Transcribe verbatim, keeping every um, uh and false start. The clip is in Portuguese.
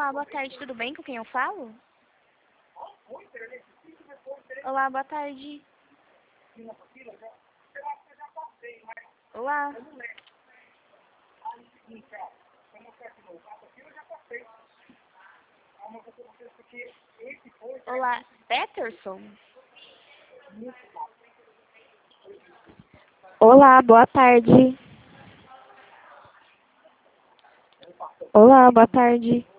Olá, boa tarde, tudo bem? Com quem eu falo? Olá, boa tarde. Olá. Olá, Peterson? Olá, boa tarde. Olá, boa tarde.